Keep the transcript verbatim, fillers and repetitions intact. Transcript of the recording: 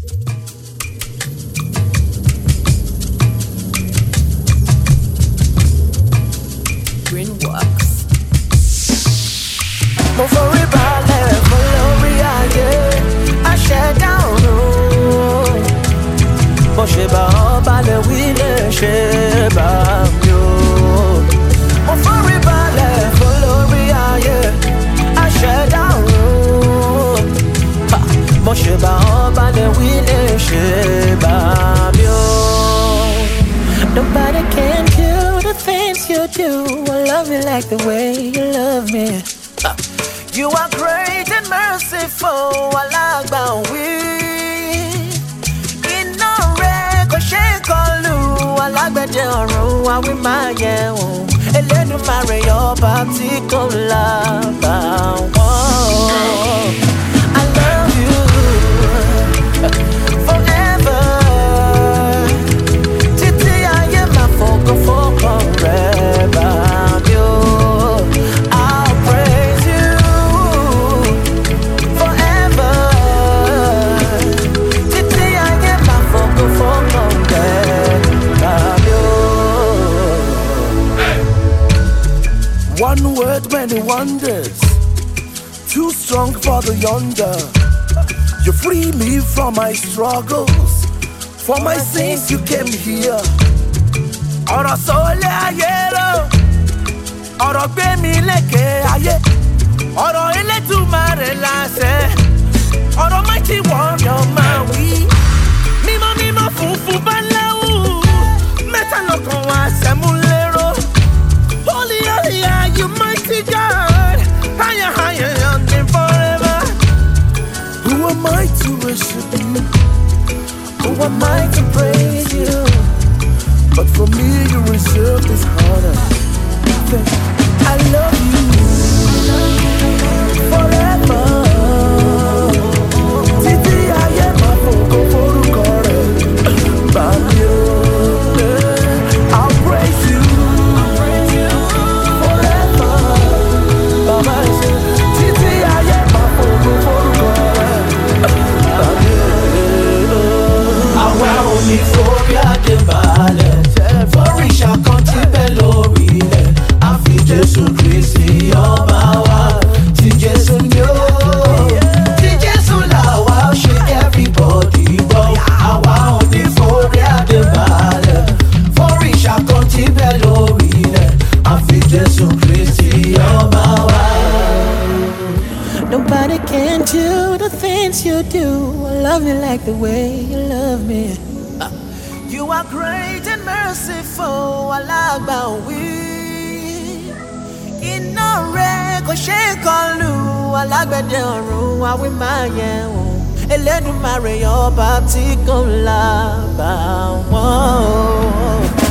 Greenworks. Mo forí balẹ̀ fún lórí ayé, àṣẹ̀dá ọ̀run. Mo ṣe bá ọ balẹ̀ wí lè ṣe bá mi o. Mo forí balẹ̀ fún lórí ayé, àṣẹ̀dá ọ̀run. Mo ṣe bá ọ balẹ̀ wí lè ṣe bá mi o. Nobody can do the things you do. I love you like the way you love me. You are great and merciful. Alagba wi. Iná rẹ̀ kò ṣe kọlù. Alágbẹ̀dẹ ọ̀run àwí máa yẹ wọ́n. Elédùmarè ọba tí kò lábàwọ́n. I love you forever. Títí ayé máa fọkàn fọkàn rẹ̀ bá mi o. I'll praise you forever. Títí ayé máa fọkàn fọkàn rẹ̀ bá mi o. One word, many wonders. Too strong for the yonder. You free me from my struggles. For my sins you came here. Ọ̀rọ̀ sọ́lé ayé lọ. Ọ̀rọ̀ gbé mi lékè ayé. Ọ̀rọ̀ Elédùmarè láṣẹ. Ọ̀rọ̀ mighty warrior máa wí. Mímọ́ mímọ́ funfun báláwù. Mẹ́ta lọ́kàn wá sẹ́mú lérò. Holy, holy are you, mighty God. Higher, higher, young forever. Who am I to worship you? Who am I to praise you? But for me, you reserve this honor. I love you forever. Títí ayé máa fògo forúkọ rẹ̀ bá mi o. I'll praise you forever. Bàbá ṣe títí ayé máa fògo forúkọ rẹ̀ bá mi o. Àwa ò ní forí adé balẹ̀, forí ṣàkóntì bẹ́ẹ̀ lórí ilẹ̀. Àfi Jésù Kristi ọba wa, ti Jésù ni ó. Ti Jésù làwa ṣe everybody gbọ́. Àwa ò ní forí adé balẹ̀, forí ṣàkóntì bẹ́ẹ̀ lórí ilẹ̀. Àfi Jésù Kristi ọba wa. Nobody can do the things you do. I love you like the way you love me. You are great and merciful. Alagba wi. Iná rẹ̀ kò ṣe kọlù. Alágbẹ̀dẹ ọ̀run àwí máa yẹ wọ́n. Elédùmarè ọba tí kò lábàwọ́n.